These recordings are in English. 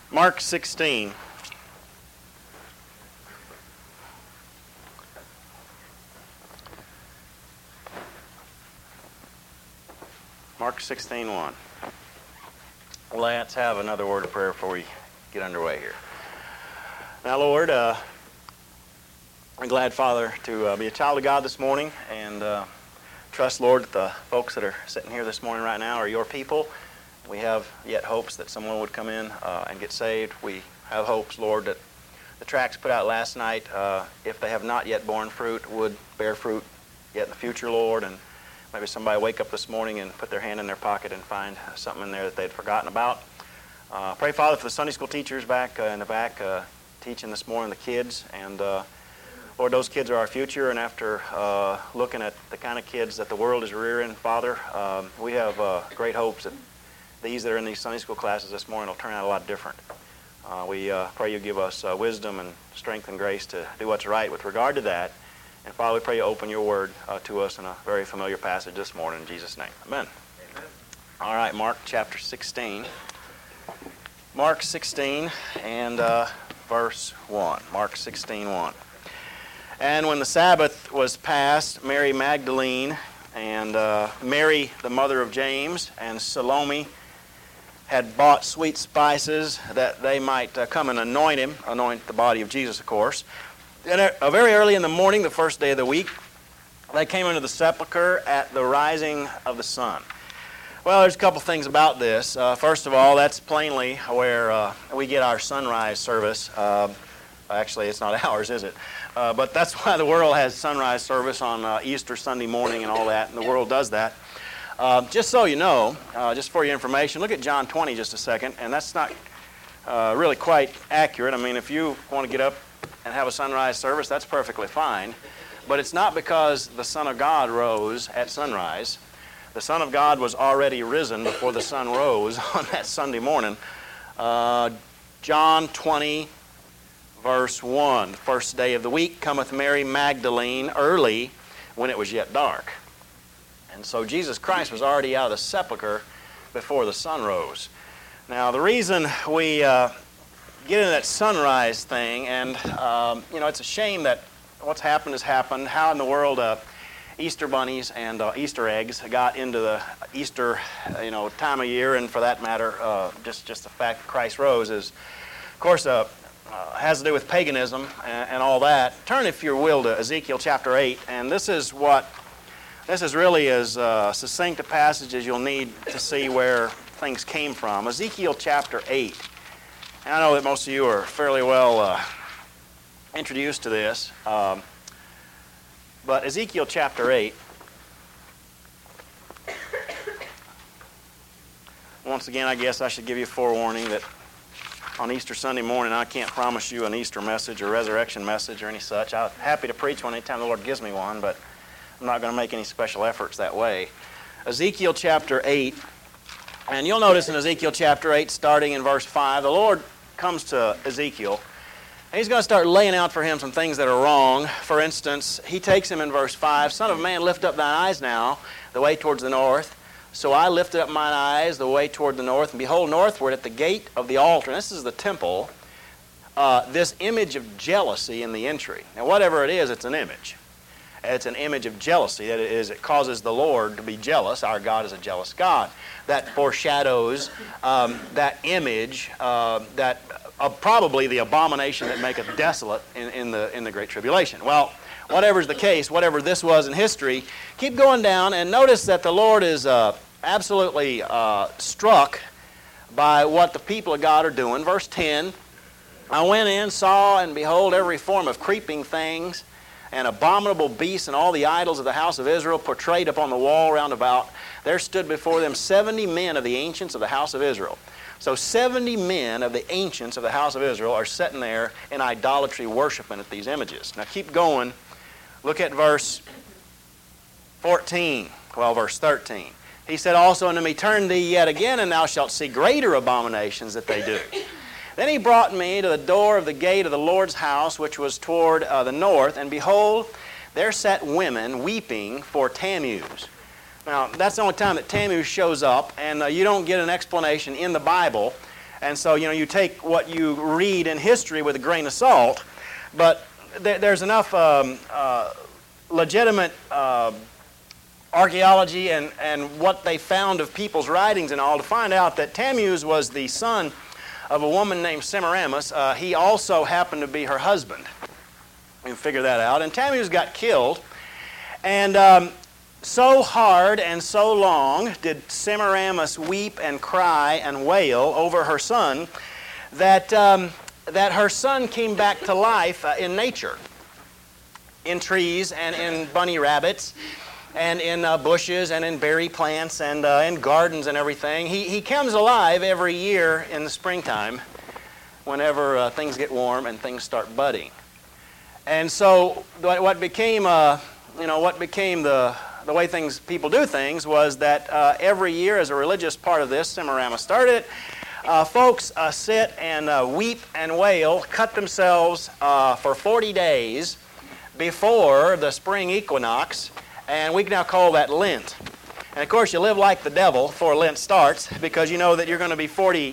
Mark 16. Mark 16:1. Let's have another word of prayer before we get underway here. Now, Lord, I'm glad, Father, to be a child of God this morning, and trust, Lord, that the folks that are sitting here this morning right now are your people. We have yet hopes that someone would come in and get saved. We have hopes, Lord, that the tracts put out last night, if they have not yet borne fruit, would bear fruit yet in the future, Lord. And maybe somebody wake up this morning and put their hand in their pocket and find something in there that they'd forgotten about. Pray, Father, for the Sunday school teachers back in the back teaching this morning, the kids. And Lord, those kids are our future. And after looking at the kind of kids that the world is rearing, Father, we have great hopes that these that are in these Sunday school classes this morning will turn out a lot different. We pray you give us wisdom and strength and grace to do what's right with regard to that. And Father, we pray you open your word to us in a very familiar passage this morning in Jesus' name. Amen. Amen. All right, Mark chapter 16. Mark 16 and verse 1. Mark 16:1. And when the Sabbath was past, Mary Magdalene and Mary, the mother of James, and Salome had bought sweet spices that they might come and anoint the body of Jesus, of course. And very early in the morning, the first day of the week, they came into the sepulchre at the rising of the sun. Well, there's a couple things about this. First of all, that's plainly where we get our sunrise service. Actually, it's not ours, is it? But that's why the world has sunrise service on Easter Sunday morning and all that, and the world does that. Just so you know, just for your information, look at John 20 just a second, and that's not really quite accurate. I mean, if you want to get up and have a sunrise service, that's perfectly fine. But it's not because the Son of God rose at sunrise. The Son of God was already risen before the sun rose on that Sunday morning. John 20, verse 1, the first day of the week cometh Mary Magdalene early when it was yet dark. And so Jesus Christ was already out of the sepulchre before the sun rose. Now, the reason we get into that sunrise thing, and it's a shame that what's happened has happened. How in the world Easter bunnies and Easter eggs got into the Easter time of year, and for that matter, just the fact that Christ rose is, of course, has to do with paganism and all that. Turn, if you will, to Ezekiel chapter 8, and this is really as succinct a passage as you'll need to see where things came from. Ezekiel chapter 8. And I know that most of you are fairly well introduced to this. But Ezekiel chapter 8. Once again, I guess I should give you a forewarning that on Easter Sunday morning, I can't promise you an Easter message or resurrection message or any such. I'm happy to preach one anytime the Lord gives me one, but I'm not going to make any special efforts that way. Ezekiel chapter 8, and you'll notice in Ezekiel chapter 8, starting in verse 5, the Lord comes to Ezekiel, and he's going to start laying out for him some things that are wrong. For instance, he takes him in verse 5, Son of man, lift up thine eyes now, the way towards the north. So I lifted up mine eyes the way toward the north, and behold, northward at the gate of the altar, and this is the temple, this image of jealousy in the entry. Now, whatever it is, it's an image. It's an image of jealousy. That is, it causes the Lord to be jealous. Our God is a jealous God. That foreshadows that image that probably the abomination that maketh desolate in the Great Tribulation. Well, whatever's the case, whatever this was in history, keep going down and notice that the Lord is absolutely struck by what the people of God are doing. Verse 10, I went in, saw, and behold every form of creeping things, and abominable beasts and all the idols of the house of Israel portrayed upon the wall round about. There stood before them 70 men of the ancients of the house of Israel. So 70 men of the ancients of the house of Israel are sitting there in idolatry worshiping at these images. Now keep going. Look at verse 14, verse 13. He said also unto me, Turn thee yet again, and thou shalt see greater abominations that they do. Then he brought me to the door of the gate of the Lord's house, which was toward the north, and behold, there sat women weeping for Tammuz. Now, that's the only time that Tammuz shows up, and you don't get an explanation in the Bible And so, you take what you read in history with a grain of salt, but there's enough legitimate archaeology and what they found of people's writings and all to find out that Tammuz was the son of a woman named Semiramis. He also happened to be her husband. You can figure that out. And Tammuz got killed. And so hard and so long did Semiramis weep and cry and wail over her son that her son came back to life in nature, in trees and in bunny rabbits and in bushes and in berry plants and in gardens and everything. He comes alive every year in the springtime whenever things get warm and things start budding. And so what became the way people do things was that every year, as a religious part of this, Semiramis started it, folks sit and weep and wail, cut themselves for 40 days before the spring equinox, and we can now call that Lent. And of course, you live like the devil before Lent starts, because you know that you're going to be 40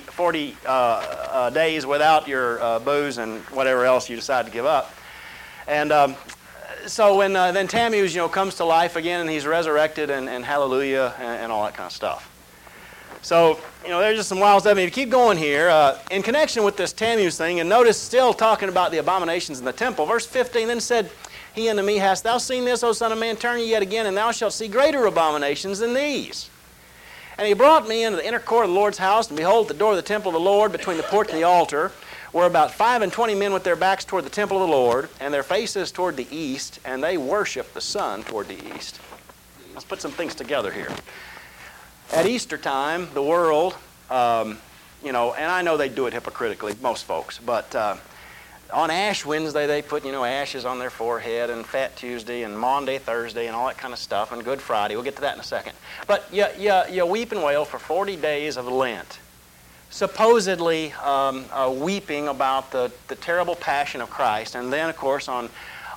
days without your booze and whatever else you decide to give up. And so when then Tammuz, comes to life again, and he's resurrected, and hallelujah, and all that kind of stuff. So, there's just some wild stuff. I mean, if you keep going here, in connection with this Tammuz thing, and notice still talking about the abominations in the temple, verse 15, then said he unto me, hast thou seen this, O son of man? Turn ye yet again, and thou shalt see greater abominations than these. And he brought me into the inner court of the Lord's house, and behold, at the door of the temple of the Lord, between the porch and the altar, were about 25 men with their backs toward the temple of the Lord, and their faces toward the east, and they worship the sun toward the east. Let's put some things together here. At Easter time, the world, and I know they do it hypocritically, most folks, but on Ash Wednesday they put, ashes on their forehead, and Fat Tuesday, and Maundy, Thursday, and all that kind of stuff, and Good Friday. We'll get to that in a second. But you weep and wail for 40 days of Lent, supposedly weeping about the terrible passion of Christ. And then, of course, on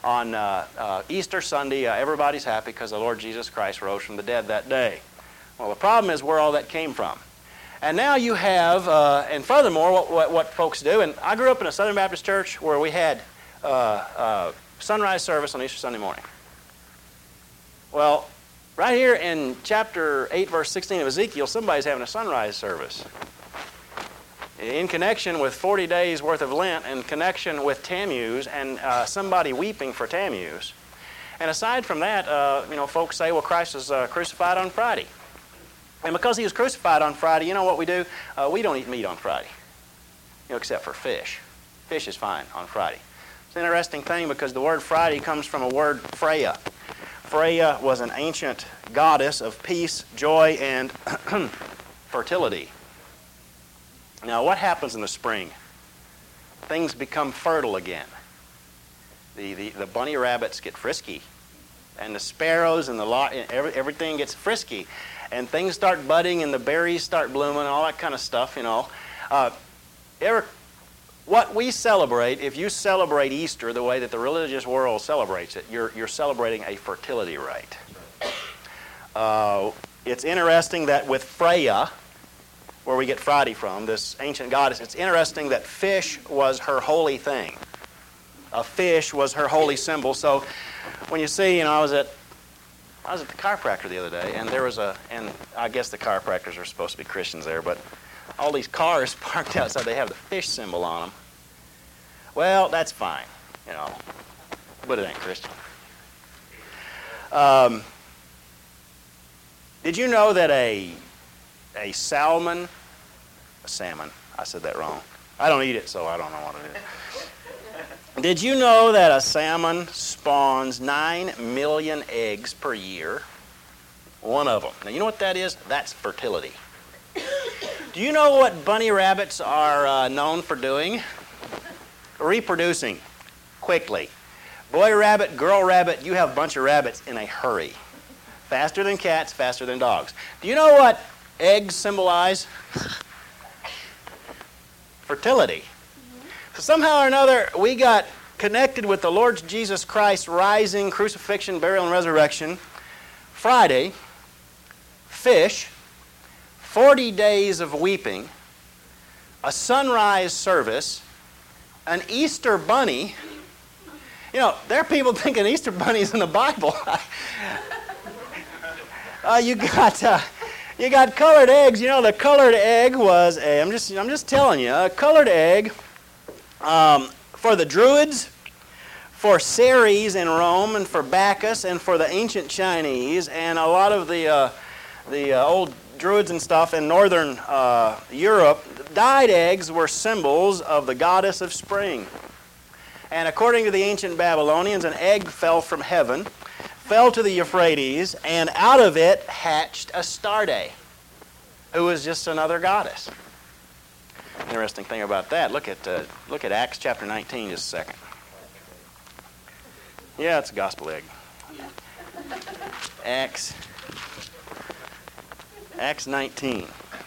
Easter Sunday, everybody's happy because the Lord Jesus Christ rose from the dead that day. Well, the problem is where all that came from. And now you have, and furthermore, what folks do, and I grew up in a Southern Baptist church where we had sunrise service on Easter Sunday morning. Well, right here in chapter 8, verse 16 of Ezekiel, somebody's having a sunrise service in connection with 40 days worth of Lent, in connection with Tammuz, and somebody weeping for Tammuz. And aside from that, folks say, well, Christ was crucified on Friday. And because he was crucified on Friday, you know what we do? We don't eat meat on Friday, except for fish. Fish is fine on Friday. It's an interesting thing because the word Friday comes from a word Freya. Freya was an ancient goddess of peace, joy, and fertility. Now, what happens in the spring? Things become fertile again. The bunny rabbits get frisky, and the sparrows and everything gets frisky, and things start budding, and the berries start blooming, and all that kind of stuff. What we celebrate, if you celebrate Easter the way that the religious world celebrates it, you're celebrating a fertility rite. It's interesting that with Freya, where we get Friday from, this ancient goddess, it's interesting that fish was her holy thing. A fish was her holy symbol. So when you see, I was at the chiropractor the other day, and there was and I guess the chiropractors are supposed to be Christians there, but all these cars parked outside, they have the fish symbol on them. Well, that's fine, but it ain't Christian. Did you know that a salmon, I said that wrong. I don't eat it, so I don't know what it is. Did you know that a salmon spawns 9 million eggs per year? One of them. Now, you know what that is? That's fertility. Do you know what bunny rabbits are known for doing? Reproducing quickly. Boy rabbit, girl rabbit, you have a bunch of rabbits in a hurry. Faster than cats, faster than dogs. Do you know what eggs symbolize? Fertility. So somehow or another, we got connected with the Lord Jesus Christ rising, crucifixion, burial, and resurrection. Friday, fish, 40 days of weeping, a sunrise service, an Easter bunny. You know, there are people thinking Easter bunny's in the Bible. You got colored eggs. You know, the colored egg was I'm just telling you, a colored egg for the Druids, for Ceres in Rome, and for Bacchus, and for the ancient Chinese, and a lot of the old Druids and stuff in northern Europe. Dyed eggs were symbols of the goddess of spring. And according to the ancient Babylonians, an egg fell from heaven, fell to the Euphrates, and out of it hatched Astarte, who was just another goddess. Interesting thing about that. Look at Acts chapter 19 just a second. Yeah, it's a gospel egg. Acts 19.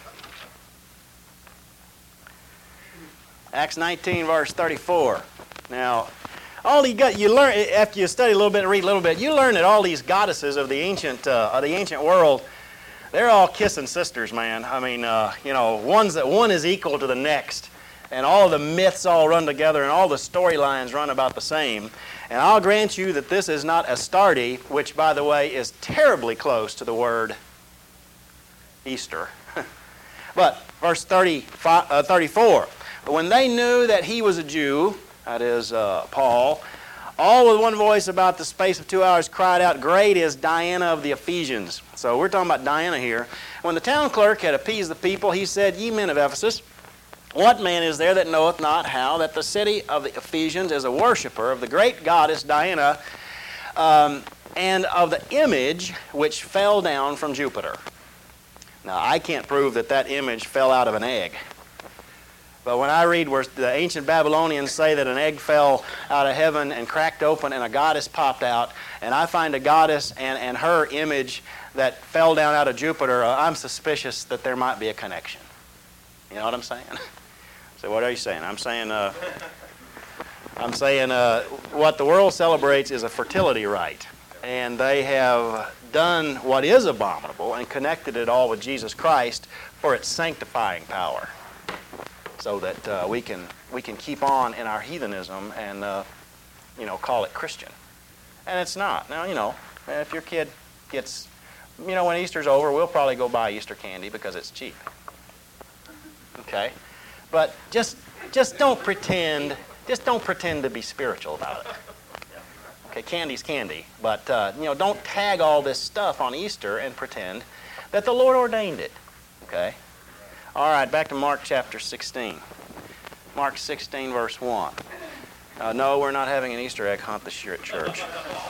Acts 19, verse 34. Now, all you learn after you study a little bit and read a little bit, you learn that all these goddesses of the ancient world, they're all kissing sisters, man. I mean, one is equal to the next, and all the myths all run together, and all the storylines run about the same. And I'll grant you that this is not Astarte, which, by the way, is terribly close to the word Easter. But verse 34, when they knew that he was a Jew, that is Paul, all with one voice about the space of 2 hours cried out, "Great is Diana of the Ephesians." So we're talking about Diana here. When the town clerk had appeased the people, he said, "Ye men of Ephesus, what man is there that knoweth not how that the city of the Ephesians is a worshiper of the great goddess Diana, and of the image which fell down from Jupiter?" Now, I can't prove that that image fell out of an egg. But when I read where the ancient Babylonians say that an egg fell out of heaven and cracked open and a goddess popped out, and I find a goddess and her image that fell down out of Jupiter, I'm suspicious that there might be a connection. You know what I'm saying? So what are you saying? I'm saying what the world celebrates is a fertility rite. And they have done what is abominable and connected it all with Jesus Christ for its sanctifying power, so that we can keep on in our heathenism and call it Christian, and it's not. Now if your kid gets, when Easter's over, we'll probably go buy Easter candy because it's cheap. Okay, but just don't pretend to be spiritual about it. Okay, candy's candy, but don't tag all this stuff on Easter and pretend that the Lord ordained it. Okay. All right, back to Mark chapter 16. Mark 16, verse 1. No, we're not having an Easter egg hunt this year at church.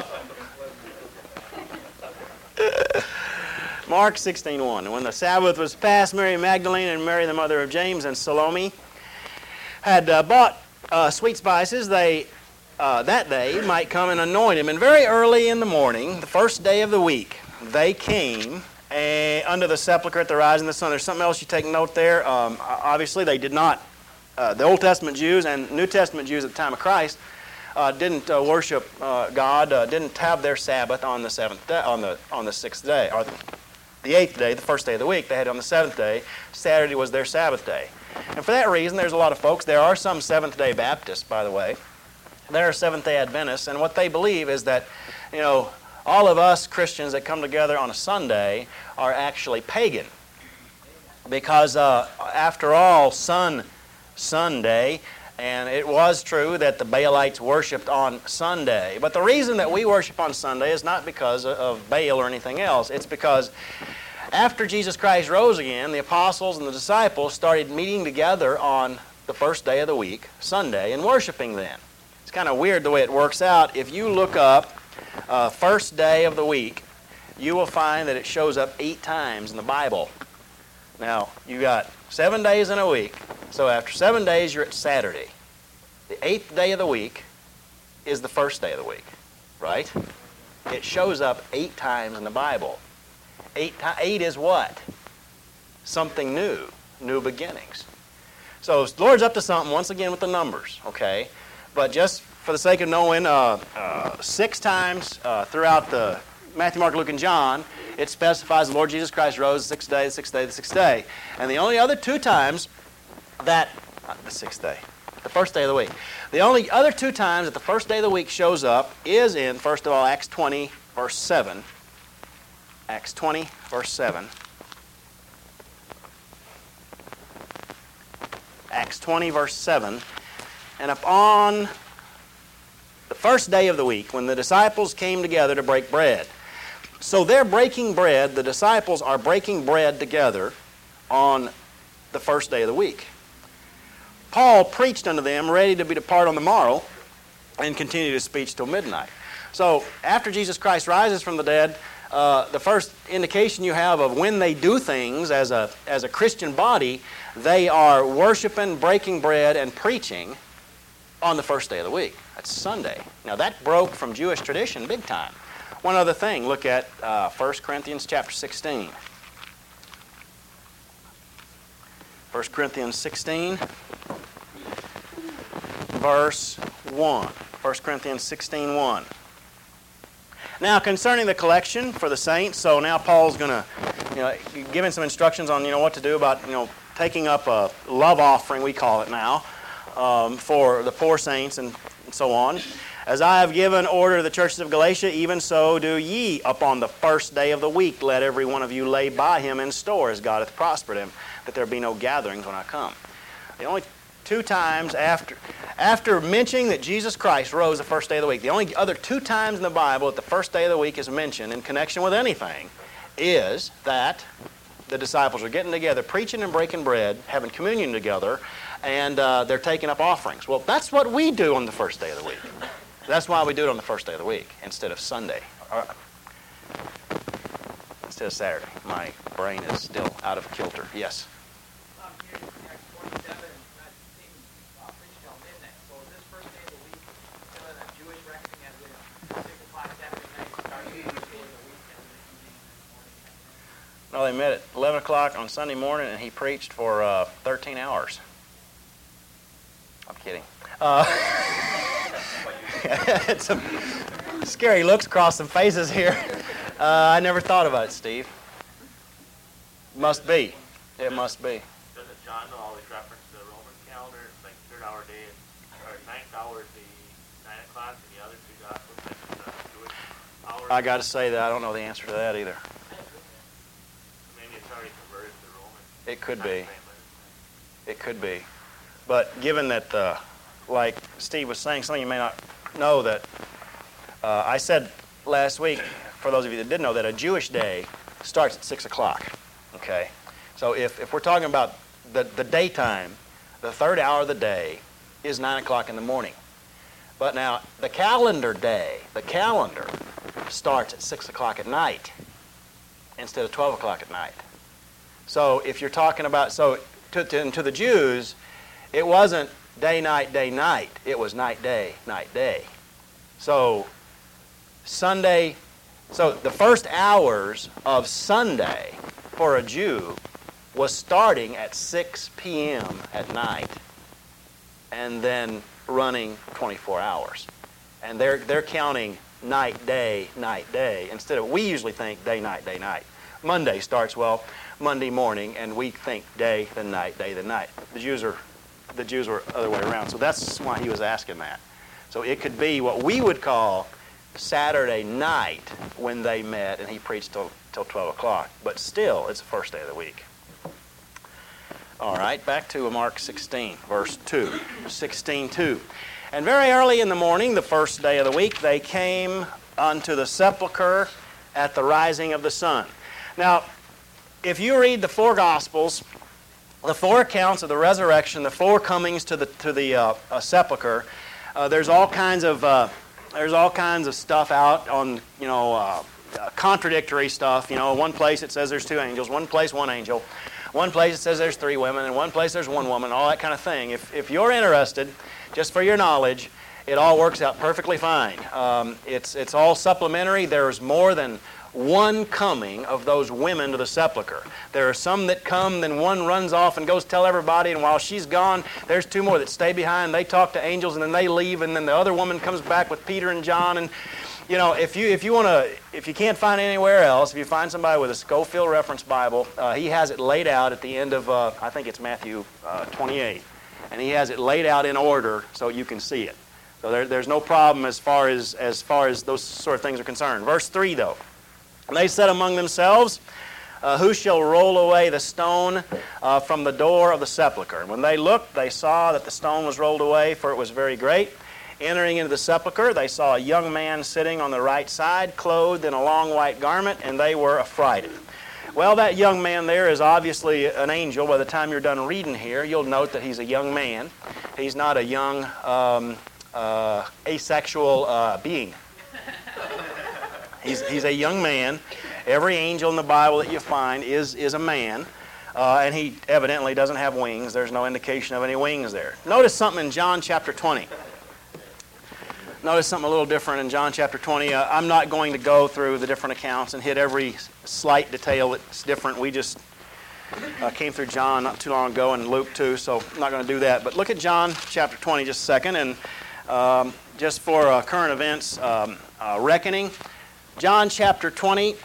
Mark 16:1. And when the Sabbath was past, Mary Magdalene and Mary the mother of James and Salome had bought sweet spices. They that day might come and anoint him. And very early in the morning, the first day of the week, they came under the sepulchre at the rising of the sun. There's something else you take note there. Obviously, they did not. The Old Testament Jews and New Testament Jews at the time of Christ didn't worship God. Didn't have their Sabbath on the seventh day, on the sixth day, or the eighth day, the first day of the week. They had it on the seventh day. Saturday was their Sabbath day, and for that reason, there's a lot of folks. There are some Seventh-day Baptists, by the way. There are Seventh-day Adventists, and what they believe is that, all of us Christians that come together on a Sunday are actually pagan. Because after all, Sunday, and it was true that the Baalites worshipped on Sunday. But the reason that we worship on Sunday is not because of Baal or anything else. It's because after Jesus Christ rose again, the apostles and the disciples started meeting together on the first day of the week, Sunday, and worshiping then. It's kind of weird the way it works out. If you look up first day of the week, you will find that it shows up 8 times in the Bible. Now, you got 7 days in a week, so after 7 days, you're at Saturday. The 8th day of the week is the first day of the week, right? It shows up 8 times in the Bible. 8 is what? Something new beginnings. So the Lord's up to something, once again, with the numbers, okay? But just for the sake of knowing, 6 times throughout the Matthew, Mark, Luke, and John, it specifies the Lord Jesus Christ rose the 6th day, the 6th day, the 6th day. And the only other 2 times that, the sixth day, the first day of the week. The only other two times that the first day of the week shows up is in, first of all, Acts 20, verse 7. Acts 20, verse 7. Acts 20, verse 7. And upon the first day of the week, when the disciples came together to break bread. So they're breaking bread, the disciples are breaking bread together on the first day of the week. Paul preached unto them, ready to be depart on the morrow, and continued his speech till midnight. So after Jesus Christ rises from the dead, the first indication you have of when they do things as a Christian body, they are worshiping, breaking bread, and preaching on the first day of the week. That's Sunday. Now that broke from Jewish tradition big time. One other thing, look at 1 Corinthians chapter 16. 1 Corinthians 16, verse 1. 1 Corinthians 16, 1. Now, concerning the collection for the saints, so now Paul's going to, giving some instructions on, what to do about, taking up a love offering, we call it now, for the poor saints and so on. As I have given order to the churches of Galatia, even so do ye upon the first day of the week. Let every one of you lay by him in store, as God hath prospered him, that there be no gatherings when I come. The only two times after mentioning that Jesus Christ rose the first day of the week, the only other two times in the Bible that the first day of the week is mentioned in connection with anything is that the disciples are getting together, preaching and breaking bread, having communion together, and they're taking up offerings. Well, that's what we do on the first day of the week. That's why we do it on the first day of the week instead of Sunday. Instead of Saturday. My brain is still out of kilter. Yes? Here in Acts 27, that seems preached till midnight. So is this first day of the week still in a Jewish reckoning as in 6 o'clock Saturday night, starting the first day of the week and the evening and the morning? No, they met at 11 o'clock on Sunday morning, and he preached for 13 hours. I'm kidding. It's some scary looks across some faces here. I never thought about it, Steve. Must be. It must be. Doesn't John always reference the Roman calendar? It's like third hour day, or ninth hour is the 9 o'clock, and the other two gospels mention the Jewish hours. I got to say that I don't know the answer to that either. Maybe it's already converted to Roman. It could be. It could be. But given that, like Steve was saying, some of you may not know that I said last week, for those of you that did know, that a Jewish day starts at 6 o'clock. Okay? So if we're talking about the daytime, the third hour of the day is 9 o'clock in the morning. But now, the calendar day, the calendar starts at 6 o'clock at night instead of 12 o'clock at night. So if you're talking about, to the Jews, it wasn't day, night, day, night. It was night, day, night, day. So Sunday, so the first hours of Sunday for a Jew was starting at 6 p.m. at night and then running 24 hours. And they're counting night, day, instead of, we usually think day, night, day, night. Monday starts, Monday morning, and we think day, then night, day, then night. The Jews were the other way around. So that's why he was asking that. So it could be what we would call Saturday night when they met, and he preached till 12 o'clock. But still, it's the first day of the week. All right, back to Mark 16, verse 2. 16:2. And very early in the morning, the first day of the week, they came unto the sepulchre at the rising of the sun. Now, if you read the four Gospels, the four accounts of the resurrection, the four comings to the sepulcher, there's all kinds of stuff out on contradictory stuff. One place it says there's two angels, one place one angel, one place it says there's three women, and one place there's one woman, all that kind of thing. If you're interested, just for your knowledge, it all works out perfectly fine. It's all supplementary. There's more than one coming of those women to the sepulcher. There are some that come, then one runs off and goes tell everybody, and while she's gone, there's two more that stay behind. They talk to angels, and then they leave, and then the other woman comes back with Peter and John, and if you can't find it anywhere else, if you find somebody with a Scofield Reference Bible, he has it laid out at the end of, I think it's Matthew 28. And he has it laid out in order so you can see it. So there's no problem as far as those sort of things are concerned. Verse 3, though. And they said among themselves, who shall roll away the stone from the door of the sepulchre? And when they looked, they saw that the stone was rolled away, for it was very great. Entering into the sepulchre, they saw a young man sitting on the right side, clothed in a long white garment, and they were affrighted. Well, that young man there is obviously an angel. By the time you're done reading here, you'll note that he's a young man. He's not a young asexual being. He's a young man. Every angel in the Bible that you find is a man. And he evidently doesn't have wings. There's no indication of any wings there. Notice something in John chapter 20. Notice something a little different in John chapter 20. I'm not going to go through the different accounts and hit every slight detail that's different. We just came through John not too long ago and Luke too, so I'm not going to do that. But look at John chapter 20 just a second. And just for current events reckoning, John chapter 20,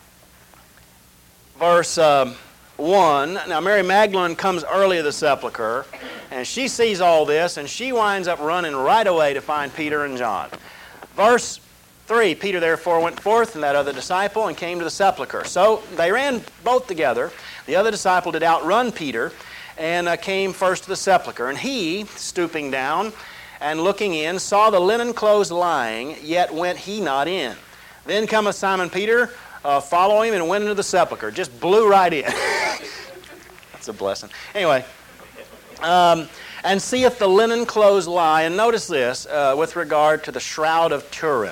verse 1. Now Mary Magdalene comes early to the sepulchre, and she sees all this, and she winds up running right away to find Peter and John. Verse 3, Peter therefore went forth and that other disciple and came to the sepulchre. So they ran both together. The other disciple did outrun Peter and came first to the sepulchre. And he, stooping down and looking in, saw the linen clothes lying, yet went he not in. Then cometh Simon Peter, follow him, and went into the sepulchre. Just blew right in. That's a blessing. Anyway, and seeth the linen clothes lie. And notice this with regard to the shroud of Turin.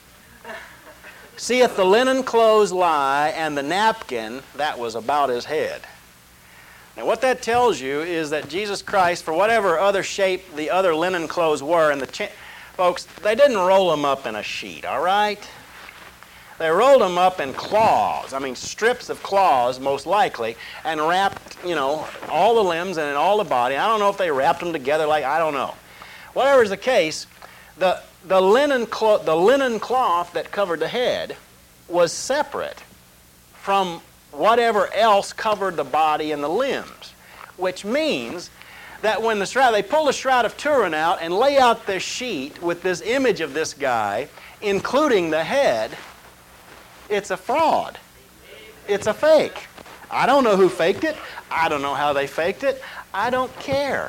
Seeth the linen clothes lie, and the napkin that was about his head. Now what that tells you is that Jesus Christ, for whatever other shape the other linen clothes were, and folks, they didn't roll them up in a sheet, all right? They rolled them up in cloths, strips of cloths most likely, and wrapped, all the limbs and all the body. I don't know if they wrapped them together I don't know. Whatever is the case, the linen cloth that covered the head was separate from whatever else covered the body and the limbs, which means that when they pull the Shroud of Turin out and lay out this sheet with this image of this guy, including the head, it's a fraud. It's a fake. I don't know who faked it. I don't know how they faked it. I don't care.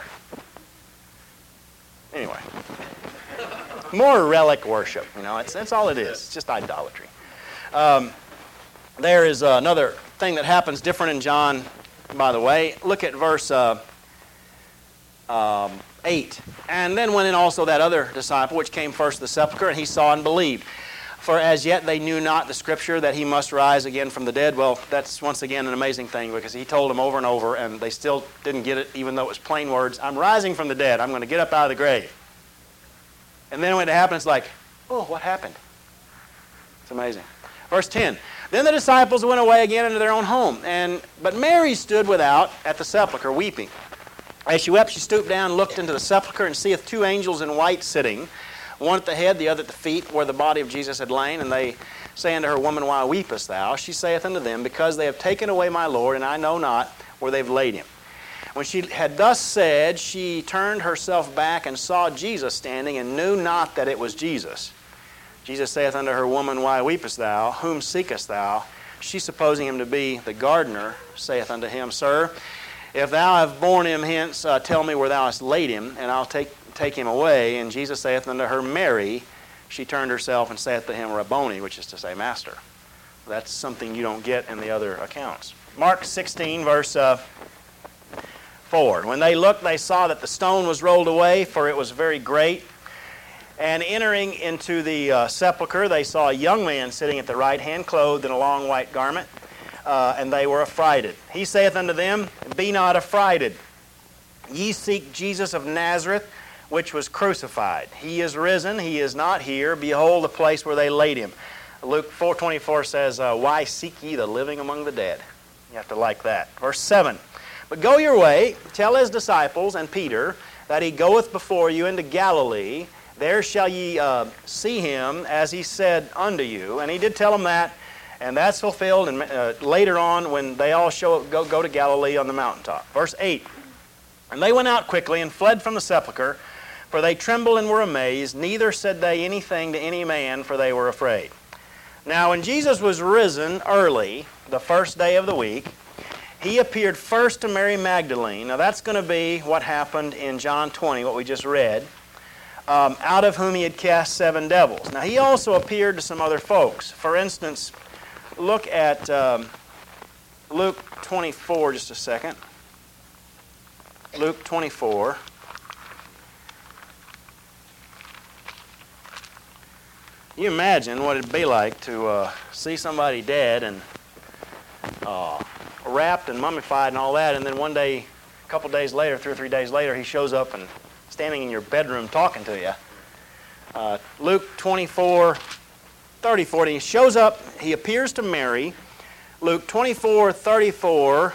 Anyway, more relic worship. That's all it is. It's just idolatry. There is another thing that happens different in John, by the way. Look at verse 8. And then went in also that other disciple, which came first to the sepulchre, and he saw and believed. For as yet they knew not the Scripture that he must rise again from the dead. Well, that's once again an amazing thing, because he told them over and over, and they still didn't get it, even though it was plain words. I'm rising from the dead. I'm going to get up out of the grave. And then when it happened, it's like, oh, what happened? It's amazing. Verse 10. Then the disciples went away again into their own home. But Mary stood without at the sepulchre, weeping. As she wept, she stooped down and looked into the sepulchre, and seeth two angels in white sitting, one at the head, the other at the feet, where the body of Jesus had lain. And they say unto her, Woman, why weepest thou? She saith unto them, Because they have taken away my Lord, and I know not where they've laid him. When she had thus said, she turned herself back and saw Jesus standing, and knew not that it was Jesus. Jesus saith unto her, Woman, why weepest thou? Whom seekest thou? She, supposing him to be the gardener, saith unto him, Sir, if thou have borne him hence, tell me where thou hast laid him, and I'll take him away. And Jesus saith unto her, Mary. She turned herself and saith to him, Rabboni, which is to say, Master. That's something you don't get in the other accounts. Mark 16, verse 4. When they looked, they saw that the stone was rolled away, for it was very great. And entering into the sepulchre, they saw a young man sitting at the right hand, clothed in a long white garment, and they were affrighted. He saith unto them, Be not affrighted. Ye seek Jesus of Nazareth, which was crucified. He is risen, he is not here. Behold the place where they laid him. Luke 4:24 says, Why seek ye the living among the dead? You have to like that. Verse 7. But go your way, tell his disciples and Peter that he goeth before you into Galilee. There shall ye see him as he said unto you. And he did tell them that, and that's fulfilled and later on when they all go to Galilee on the mountaintop. Verse 8, and they went out quickly and fled from the sepulchre, for they trembled and were amazed, neither said they anything to any man, for they were afraid. Now when Jesus was risen early, the first day of the week, he appeared first to Mary Magdalene. Now that's going to be what happened in John 20, what we just read, out of whom he had cast 7 devils. Now he also appeared to some other folks. For instance, look at Luke 24 just a second. Luke 24. You imagine what it'd be like to see somebody dead and wrapped and mummified and all that, and then one day, a couple days later, 2 or 3 days later, he shows up and standing in your bedroom talking to you. Luke 24:34, he shows up, he appears to Mary. Luke 24:34,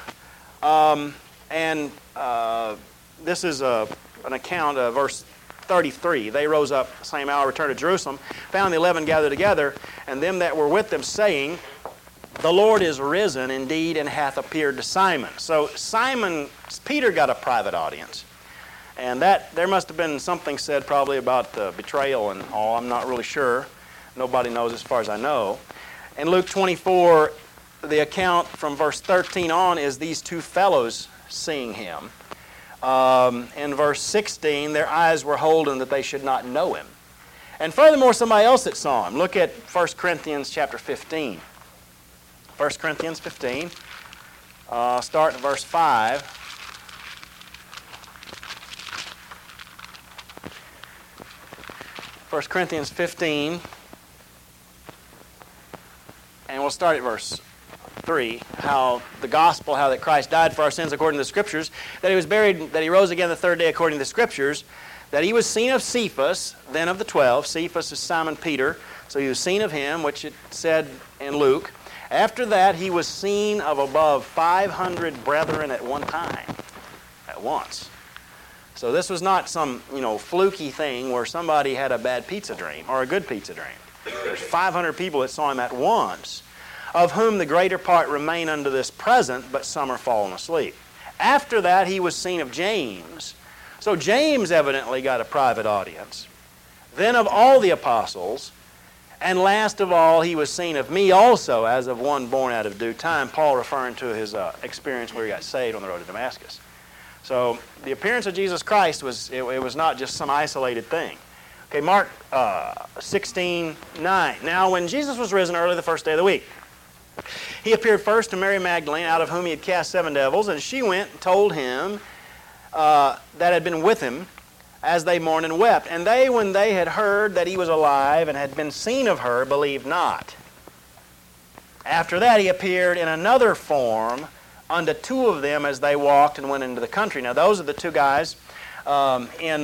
this is an account of verse 33. They rose up the same hour, returned to Jerusalem, found the 11 gathered together, and them that were with them, saying, the Lord is risen indeed, and hath appeared to Simon. So Peter got a private audience. And that there must have been something said probably about betrayal and all. I'm not really sure. Nobody knows as far as I know. In Luke 24, the account from verse 13 on is these 2 fellows seeing him. In verse 16, their eyes were holden that they should not know him. And furthermore, somebody else that saw him. Look at 1 Corinthians chapter 15. 1 Corinthians 15, start at verse 5. 1 Corinthians 15, and we'll start at verse 3, how the gospel, how that Christ died for our sins according to the Scriptures, that he was buried, that he rose again the 3rd day according to the Scriptures, that he was seen of Cephas, then of the 12. Cephas is Simon Peter, so he was seen of him, which it said in Luke. After that, he was seen of above 500 brethren at one time, at once. So this was not some, fluky thing where somebody had a bad pizza dream or a good pizza dream. There's 500 people that saw him at once, of whom the greater part remain unto this present, but some are fallen asleep. After that, he was seen of James. So James evidently got a private audience. Then of all the apostles. And last of all, he was seen of me also, as of one born out of due time. Paul referring to his experience where he got saved on the road to Damascus. So the appearance of Jesus Christ was not just some isolated thing. Okay, Mark 16:9. Now when Jesus was risen early the first day of the week, he appeared first to Mary Magdalene, out of whom he had cast 7 devils, and she went and told him that had been with him, as they mourned and wept. And they, when they had heard that he was alive and had been seen of her, believed not. After that he appeared in another form unto 2 of them as they walked and went into the country. Now those are the 2 guys in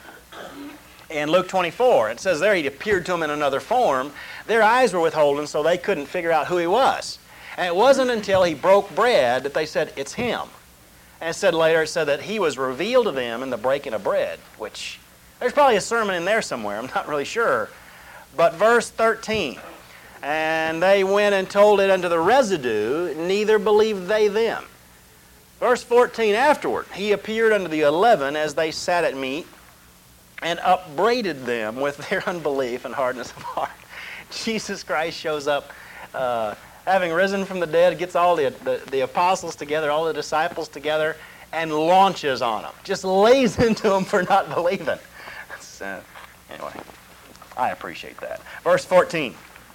Luke 24. It says there he appeared to them in another form. Their eyes were withholden, so they couldn't figure out who he was. And it wasn't until he broke bread that they said, it's him. And it said that he was revealed to them in the breaking of bread, which there's probably a sermon in there somewhere. I'm not really sure. But verse 13, and they went and told it unto the residue, neither believed they them. Verse 14, afterward, he appeared unto the 11 as they sat at meat, and upbraided them with their unbelief and hardness of heart. Jesus Christ shows up having risen from the dead, gets all the apostles together, all the disciples together, and launches on them. Just lays into them for not believing. Anyway, I appreciate that. Verse 14.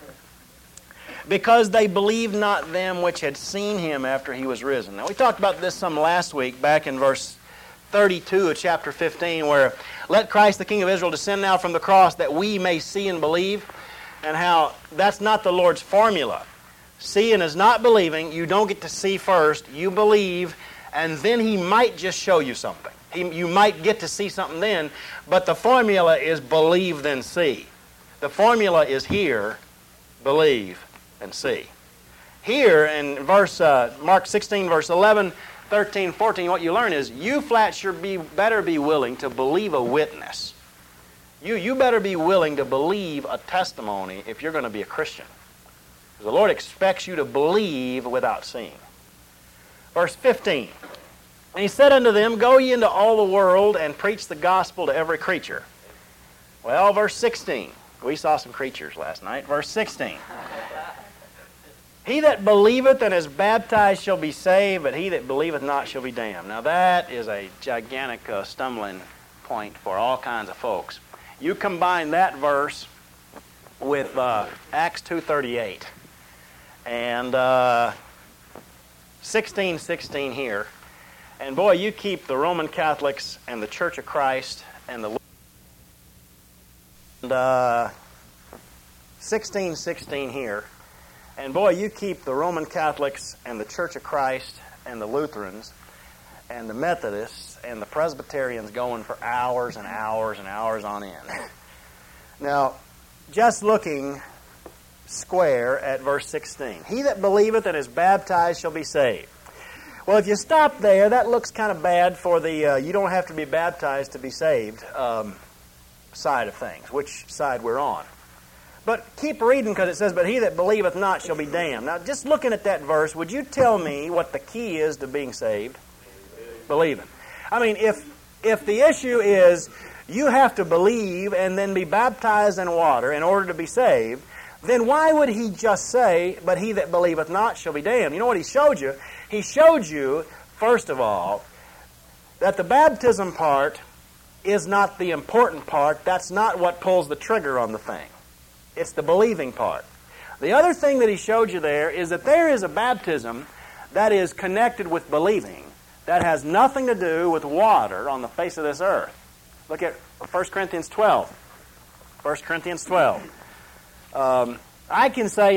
Because they believed not them which had seen him after he was risen. Now we talked about this some last week, back in verse 32 of chapter 15, where let Christ the King of Israel descend now from the cross that we may see and believe, and how that's not the Lord's formula. Seeing is not believing. You don't get to see first. You believe, and then he might just show you something. You might get to see something then, but the formula is believe, then see. The formula is hear, believe, and see. Here in Mark 16, verse 11, 13, 14, what you learn is you flat sure better be willing to believe a witness You better be willing to believe a testimony if you're going to be a Christian. The Lord expects you to believe without seeing. Verse 15. And he said unto them, Go ye into all the world and preach the gospel to every creature. Well, verse 16. We saw some creatures last night. Verse 16. He that believeth and is baptized shall be saved, but he that believeth not shall be damned. Now that is a gigantic stumbling point for all kinds of folks. You combine that verse with Acts 2:38 and 16:16 here, and boy, you keep the Roman Catholics and the Church of Christ and the 16:16 here, and boy, you keep the Roman Catholics and the Church of Christ and the Lutherans and the Methodists and the Presbyterians going for hours and hours and hours on end. Now, just looking square at verse 16. He that believeth and is baptized shall be saved. Well, if you stop there, that looks kind of bad for the you don't have to be baptized to be saved side of things, which side we're on. But keep reading, because it says, But he that believeth not shall be damned. Now, just looking at that verse, would you tell me what the key is to being saved? Believing. I mean, if the issue is you have to believe and then be baptized in water in order to be saved, then why would he just say, But he that believeth not shall be damned? You know what he showed you? He showed you, first of all, that the baptism part is not the important part. That's not what pulls the trigger on the thing. It's the believing part. The other thing that he showed you there is that there is a baptism that is connected with believing that has nothing to do with water on the face of this earth. Look at 1 Corinthians 12. 1 Corinthians 12. I can say,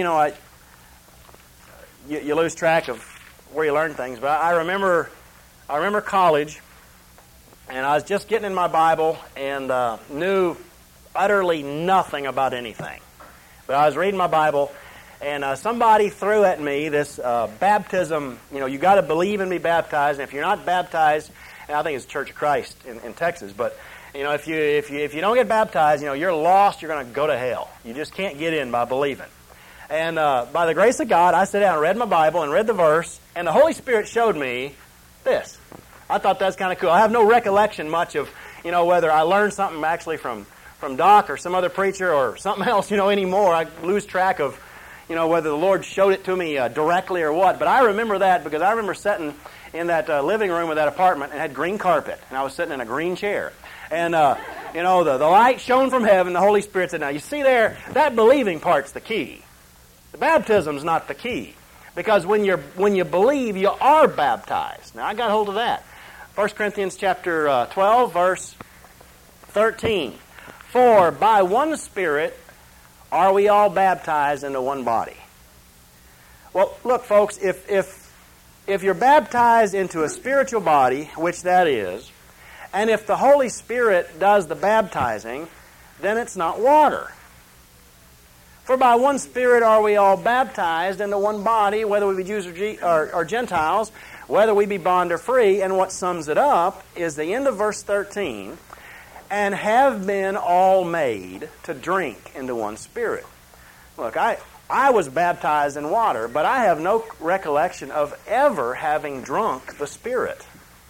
you lose track of where you learn things, but I remember college, and I was just getting in my Bible and knew utterly nothing about anything. But I was reading my Bible, and somebody threw at me this baptism. You got to believe and be baptized. And if you're not baptized, and I think it's Church of Christ in Texas, but if you don't get baptized, you're lost. You're going to go to hell. You just can't get in by believing. And by the grace of God, I sat down and read my Bible and read the verse, and the Holy Spirit showed me this. I thought that's kind of cool. I have no recollection much of whether I learned something actually from Doc or some other preacher or something else anymore. I lose track of whether the Lord showed it to me directly or what. But I remember that because I remember sitting in that living room of that apartment and had green carpet, and I was sitting in a green chair. And, the light shone from heaven. The Holy Spirit said, Now, you see there, that believing part's the key. The baptism's not the key. Because when you believe, you are baptized. Now, I got hold of that. 1 Corinthians chapter 12, verse 13. For by one Spirit are we all baptized into one body. Well, look, folks, if you're baptized into a spiritual body, which that is, and if the Holy Spirit does the baptizing, then it's not water. For by one Spirit are we all baptized into one body, whether we be Jews or Gentiles, whether we be bond or free. And what sums it up is the end of verse 13, and have been all made to drink into one Spirit. Look, I was baptized in water, but I have no recollection of ever having drunk the Spirit.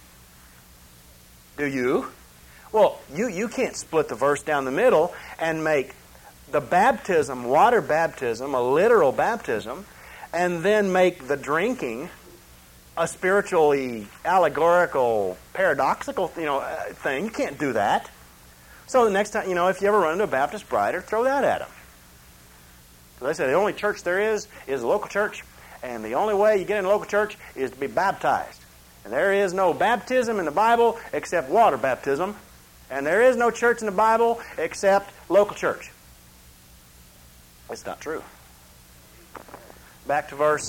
Do you? Well, you can't split the verse down the middle and make the baptism, water baptism, a literal baptism, and then make the drinking a spiritually allegorical, paradoxical, thing. You can't do that. So the next time, if you ever run into a Baptist bride, throw that at them. So they say the only church there is a local church, and the only way you get in a local church is to be baptized. And there is no baptism in the Bible except water baptism, and there is no church in the Bible except local church. It's not true. Back to verse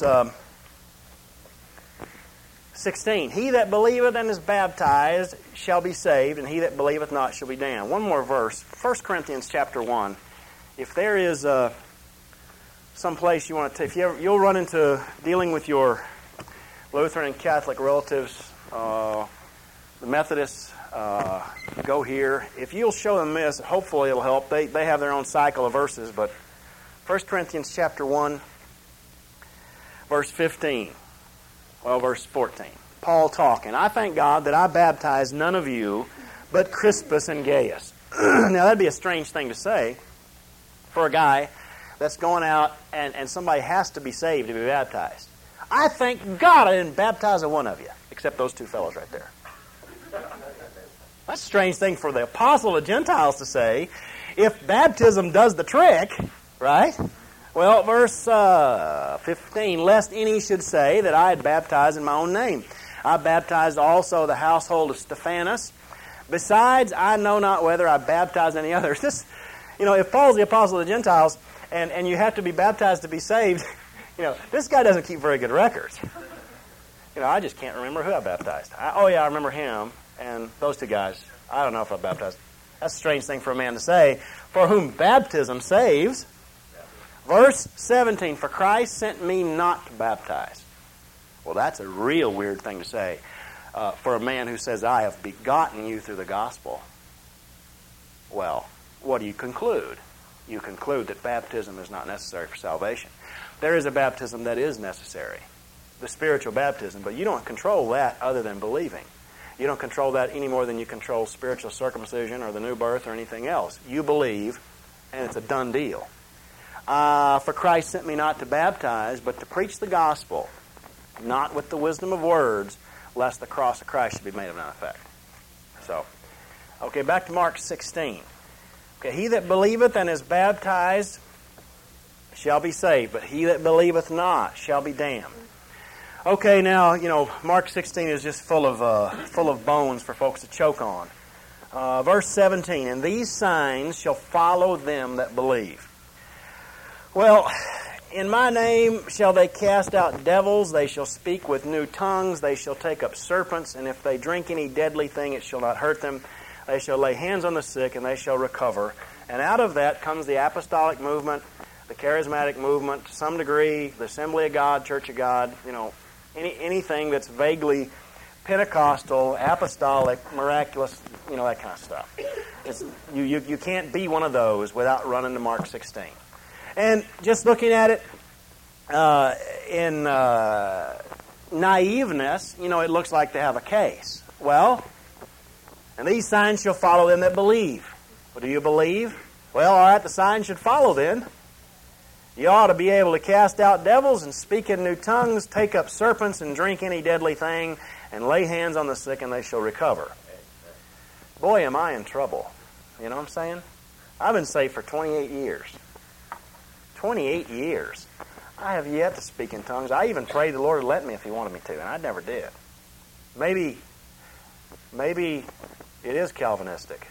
16. He that believeth and is baptized shall be saved, and he that believeth not shall be damned. One more verse. 1 Corinthians chapter 1. If there is some place you want to take, you'll run into dealing with your Lutheran and Catholic relatives, the Methodists, go here. If you'll show them this, hopefully it'll help. They have their own cycle of verses, but 1 Corinthians chapter 1, verse 15. Well, verse 14. Paul talking. I thank God that I baptized none of you but Crispus and Gaius. Now, that'd be a strange thing to say for a guy that's going out and somebody has to be saved to be baptized. I thank God I didn't baptize a one of you, except those two fellows right there. That's a strange thing for the apostle of Gentiles to say. If baptism does the trick, right? Well, verse 15, lest any should say that I had baptized in my own name. I baptized also the household of Stephanas. Besides, I know not whether I baptized any others. This, if Paul's the apostle of the Gentiles and you have to be baptized to be saved, this guy doesn't keep very good records. I just can't remember who I baptized. I remember him and those two guys. I don't know if I baptized. That's a strange thing for a man to say. For whom baptism saves. Verse 17, for Christ sent me not to baptize. Well, that's a real weird thing to say for a man who says, I have begotten you through the gospel. Well, what do you conclude? You conclude that baptism is not necessary for salvation. There is a baptism that is necessary, the spiritual baptism, but you don't control that other than believing. You don't control that any more than you control spiritual circumcision or the new birth or anything else. You believe, and it's a done deal. For Christ sent me not to baptize, but to preach the gospel, not with the wisdom of words, lest the cross of Christ should be made of none effect. So, okay, back to Mark 16. Okay, he that believeth and is baptized shall be saved, but he that believeth not shall be damned. Okay, now, Mark 16 is just full of bones for folks to choke on. Verse 17, and these signs shall follow them that believe. Well, in my name shall they cast out devils, they shall speak with new tongues, they shall take up serpents, and if they drink any deadly thing, it shall not hurt them. They shall lay hands on the sick, and they shall recover. And out of that comes the apostolic movement, the charismatic movement, to some degree, the Assembly of God, Church of God, anything that's vaguely Pentecostal, apostolic, miraculous, that kind of stuff. You can't be one of those without running to Mark 16. And just looking at it in naiveness, it looks like they have a case. Well, and these signs shall follow them that believe. Well, do you believe? Well, all right, the signs should follow then. You ought to be able to cast out devils and speak in new tongues, take up serpents and drink any deadly thing, and lay hands on the sick and they shall recover. Boy, am I in trouble. You know what I'm saying? I've been saved for 28 years. 28 years. I have yet to speak in tongues. I even prayed the Lord to let me if He wanted me to, and I never did. Maybe it is Calvinistic.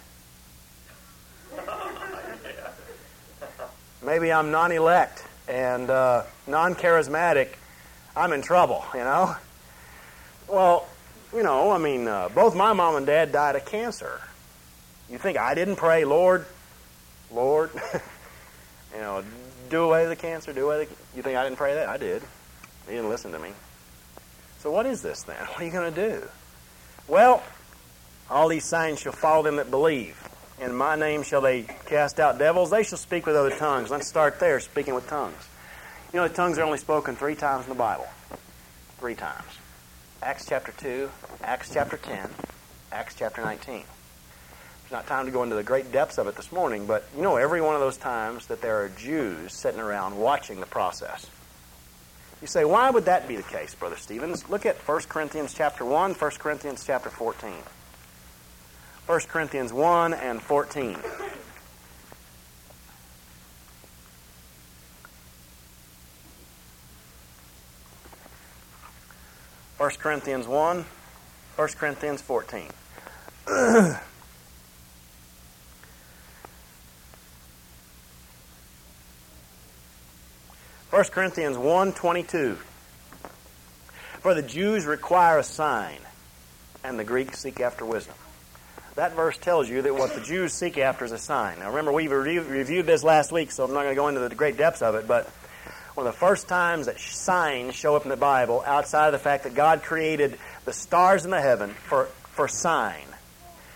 Maybe I'm non-elect and non-charismatic. I'm in trouble, Well, both my mom and dad died of cancer. You think I didn't pray, Lord, do away the cancer, You think I didn't pray that? I did. He didn't listen to me. So what is this then? What are you going to do? Well, all these signs shall follow them that believe. In my name shall they cast out devils. They shall speak with other tongues. Let's start there, speaking with tongues. The tongues are only spoken 3 times in the Bible. 3 times. Acts chapter 2, Acts chapter 10, Acts chapter 19. There's not time to go into the great depths of it this morning, but every one of those times that there are Jews sitting around watching the process. You say, why would that be the case, Brother Stevens? Look at 1 Corinthians chapter 1, 1 Corinthians chapter 14. 1 Corinthians 1 and 14. First Corinthians 1, 1 Corinthians 14. 1 Corinthians 1:22. For the Jews require a sign, and the Greeks seek after wisdom. That verse tells you that what the Jews seek after is a sign. Now remember, we reviewed this last week, so I'm not going to go into the great depths of it, but one of the first times that signs show up in the Bible, outside of the fact that God created the stars in the heaven for sign,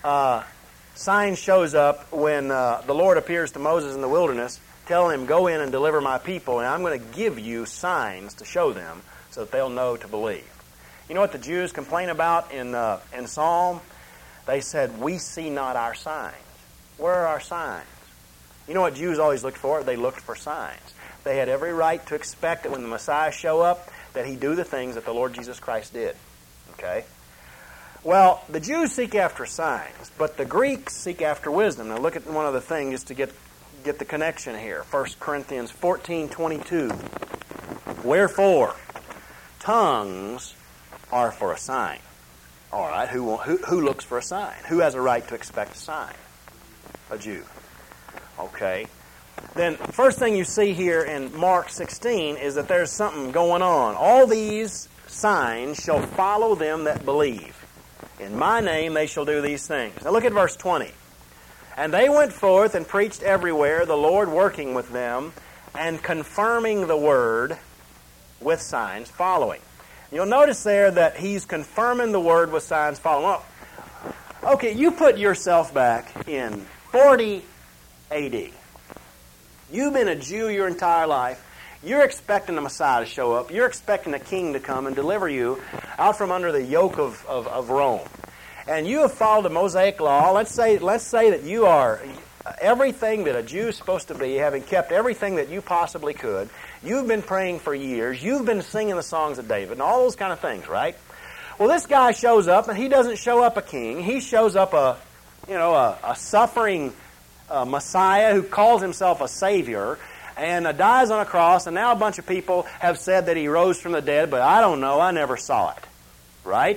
sign shows up when the Lord appears to Moses in the wilderness, telling him, go in and deliver my people, and I'm going to give you signs to show them so that they'll know to believe. You know what the Jews complain about in Psalm? They said, we see not our signs. Where are our signs? You know what Jews always looked for? They looked for signs. They had every right to expect that when the Messiah show up, that He'd do the things that the Lord Jesus Christ did. Okay? Well, the Jews seek after signs, but the Greeks seek after wisdom. Now look at one other thing just to get the connection here. 1 Corinthians 14:22. Wherefore, tongues are for a sign. All right, who looks for a sign? Who has a right to expect a sign? A Jew. Okay. Then, first thing you see here in Mark 16 is that there's something going on. All these signs shall follow them that believe. In my name they shall do these things. Now look at verse 20. And they went forth and preached everywhere, the Lord working with them, and confirming the word with signs following. You'll notice there that He's confirming the word with signs following. Well, okay, you put yourself back in 40 AD. You've been a Jew your entire life. You're expecting the Messiah to show up. You're expecting a king to come and deliver you out from under the yoke of Rome. And you have followed the Mosaic law. Let's say that you are everything that a Jew is supposed to be, having kept everything that you possibly could. You've been praying for years. You've been singing the songs of David and all those kind of things, right? Well, this guy shows up, and he doesn't show up a king. He shows up a suffering Messiah who calls himself a Savior, and dies on a cross, and now a bunch of people have said that He rose from the dead, but I don't know, I never saw it. Right?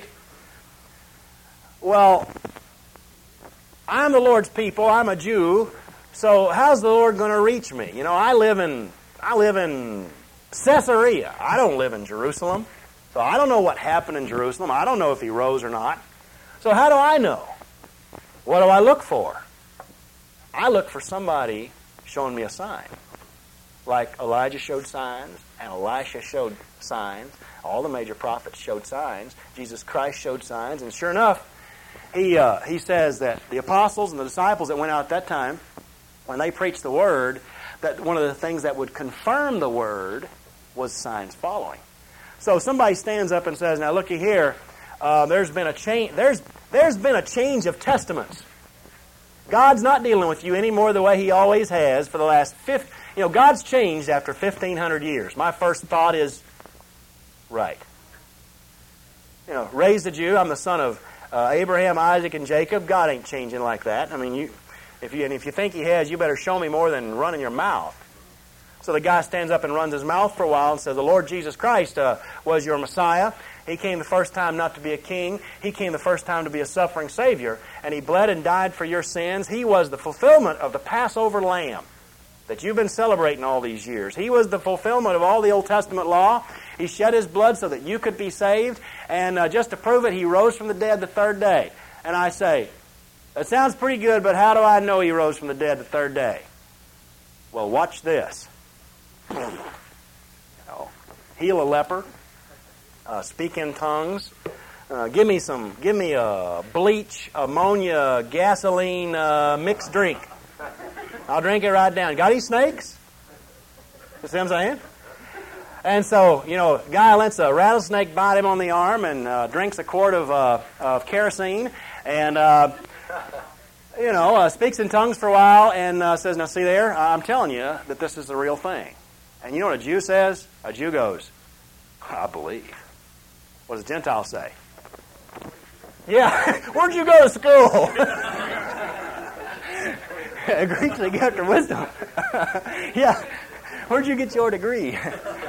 Well, I'm the Lord's people, I'm a Jew, so how's the Lord going to reach me? You know, I live in Caesarea. I don't live in Jerusalem. So I don't know what happened in Jerusalem. I don't know if He rose or not. So how do I know? What do I look for? I look for somebody showing me a sign. Like Elijah showed signs, and Elisha showed signs. All the major prophets showed signs. Jesus Christ showed signs. And sure enough, he says that the apostles and the disciples that went out at that time, when they preached the Word, that one of the things that would confirm the Word was signs following. So somebody stands up and says, now looky here, there's been a change. There's been a change of testaments. God's not dealing with you anymore the way He always has for the last God's changed after 1,500 years. My first thought is, right. Raised a Jew, I'm the son of Abraham, Isaac, and Jacob. God ain't changing like that. I mean, if you think He has, you better show me more than running your mouth. So the guy stands up and runs his mouth for a while and says, the Lord Jesus Christ was your Messiah. He came the first time not to be a king. He came the first time to be a suffering Savior. And He bled and died for your sins. He was the fulfillment of the Passover lamb that you've been celebrating all these years. He was the fulfillment of all the Old Testament law. He shed His blood so that you could be saved. And just to prove it, He rose from the dead the third day. And I say, that sounds pretty good, but how do I know He rose from the dead the third day? Well, watch this. Heal a leper. Speak in tongues. Give me a bleach, ammonia, gasoline mixed drink. I'll drink it right down. Got any snakes? You see what I'm saying? And so, guy lets a rattlesnake bite him on the arm and drinks a quart of kerosene and, speaks in tongues for a while and says, now see there, I'm telling you that this is the real thing. And you know what a Jew says? A Jew goes, I believe. What does a Gentile say? Yeah, where'd you go to school? Greeks, they get their wisdom. Yeah, where'd you get your degree?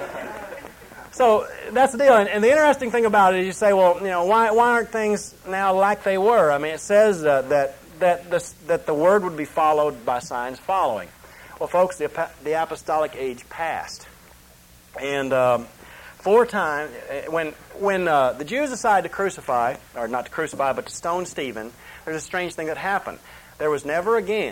So that's the deal. And the interesting thing about it is you say, well, why aren't things now like they were? I mean, it says that the word would be followed by signs following. Well, folks, the apostolic age passed. And 4 times, when the Jews decided to crucify, or not to crucify, but to stone Stephen, there's a strange thing that happened. There was never again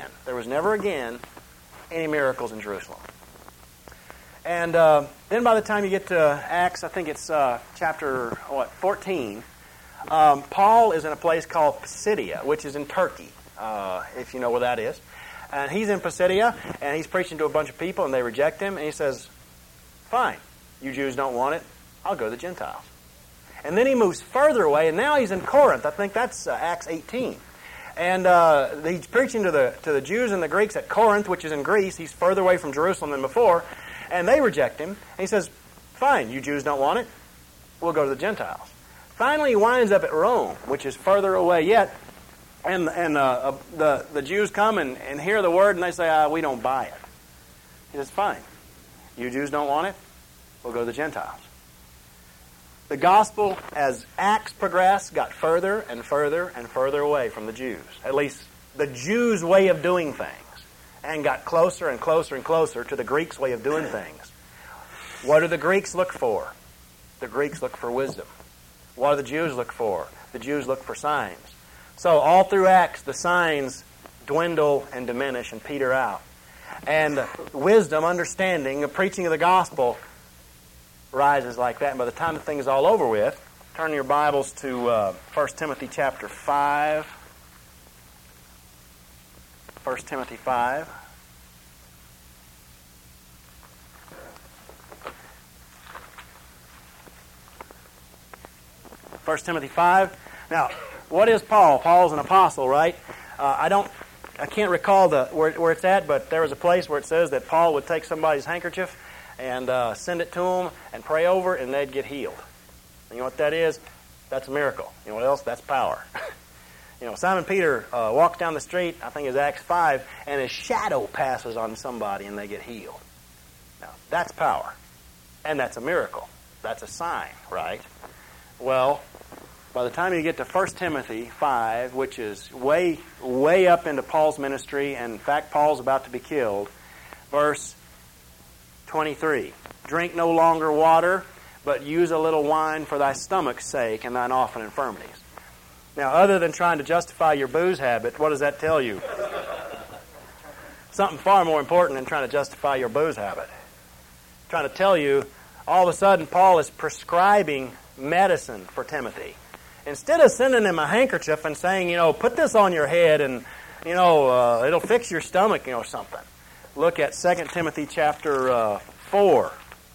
any miracles in Jerusalem. And then by the time you get to Acts, I think it's chapter 14, Paul is in a place called Pisidia, which is in Turkey, if you know where that is. And he's in Pisidia, and he's preaching to a bunch of people, and they reject him. And he says, fine, you Jews don't want it. I'll go to the Gentiles. And then he moves further away, and now he's in Corinth. I think that's Acts 18. And he's preaching to the Jews and the Greeks at Corinth, which is in Greece. He's further away from Jerusalem than before. And they reject him. And he says, fine, you Jews don't want it. We'll go to the Gentiles. Finally, he winds up at Rome, which is further away yet. And the Jews come and hear the word, and they say, we don't buy it. He says, fine. You Jews don't want it? We'll go to the Gentiles. The gospel, as Acts progressed, got further and further and further away from the Jews. At least the Jews' way of doing things. And got closer and closer and closer to the Greeks' way of doing things. What do the Greeks look for? The Greeks look for wisdom. What do the Jews look for? The Jews look for signs. So all through Acts, the signs dwindle and diminish and peter out. And wisdom, understanding, the preaching of the gospel rises like that. And by the time the thing is all over with, turn your Bibles to 1 Timothy chapter 5. 1 Timothy 5. First Timothy 5. Now, what is Paul? Paul's an apostle, right? I can't recall where it's at, but there was a place where it says that Paul would take somebody's handkerchief and send it to them and pray over, and they'd get healed. You know what that is? That's a miracle. You know what else? That's power. Simon Peter walks down the street, I think it's Acts 5, and his shadow passes on somebody and they get healed. Now, that's power. And that's a miracle. That's a sign, right? Well, by the time you get to 1 Timothy 5, which is way, way up into Paul's ministry, and in fact, Paul's about to be killed, verse 23, drink no longer water, but use a little wine for thy stomach's sake and thine often infirmities. Now, other than trying to justify your booze habit, what does that tell you? Something far more important than trying to justify your booze habit. Trying to tell you, all of a sudden, Paul is prescribing medicine for Timothy. Instead of sending him a handkerchief and saying, put this on your head and, it'll fix your stomach, something. Look at 2 Timothy chapter 4.